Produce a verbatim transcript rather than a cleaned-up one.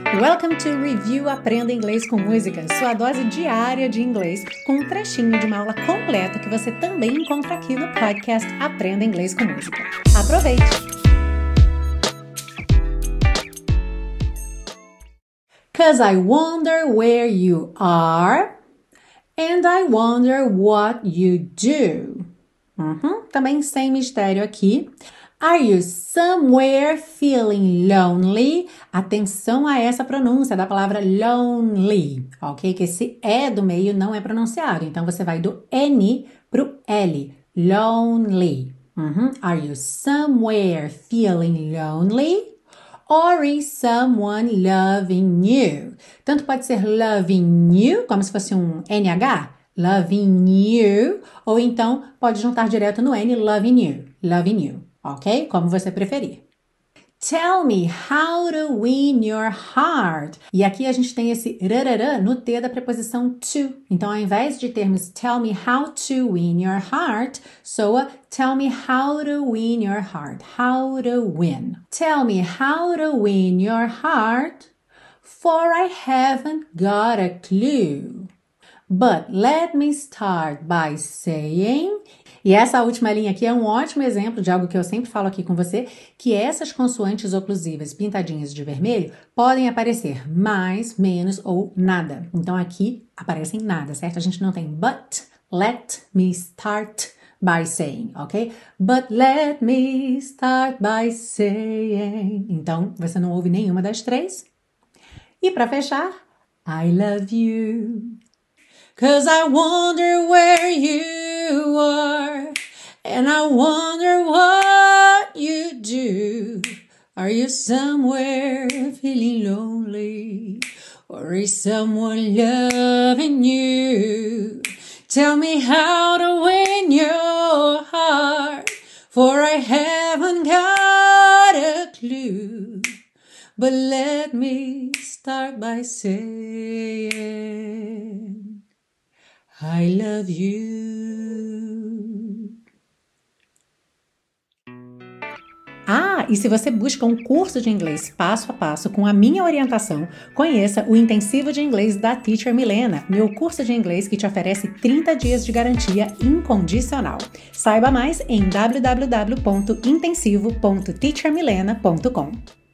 Welcome to Review Aprenda Inglês com Música, sua dose diária de inglês, com um trechinho de uma aula completa que você também encontra aqui no podcast Aprenda Inglês com Música. Aproveite! Cause I wonder where you are and I wonder what you do. Uhum, também sem mistério aqui. Are you somewhere feeling lonely? Atenção a essa pronúncia da palavra lonely, ok? Que esse E do meio não é pronunciado, então você vai do N pro L, lonely. Uhum. Are you somewhere feeling lonely? Or is someone loving you? Tanto pode ser loving you, como se fosse um N H, loving you, ou então pode juntar direto no N, loving you, loving you. Ok? Como você preferir. Tell me how to win your heart. E aqui a gente tem esse rarará no T da preposição to. Então, ao invés de termos tell me how to win your heart, soa tell me how to win your heart. How to win. Tell me how to win your heart, for I haven't got a clue. But let me start by saying... E essa última linha aqui é um ótimo exemplo de algo que eu sempre falo aqui com você, que essas consoantes oclusivas pintadinhas de vermelho podem aparecer mais, menos ou nada. Então aqui aparecem nada, certo? A gente não tem but, let me start by saying, ok? But let me start by saying. Então você não ouve nenhuma das três. E para fechar, I love you. Cause I wonder where you are, and I wonder what you do. Are you somewhere feeling lonely, or is someone loving you? Tell me how to win your heart, for I haven't got a clue. But let me start by saying I love you. Ah, e se você busca um curso de inglês passo a passo com a minha orientação, conheça o Intensivo de Inglês da Teacher Milena, meu curso de inglês que te oferece trinta dias de garantia incondicional. Saiba mais em w w w ponto intensivo ponto teacher milena ponto com.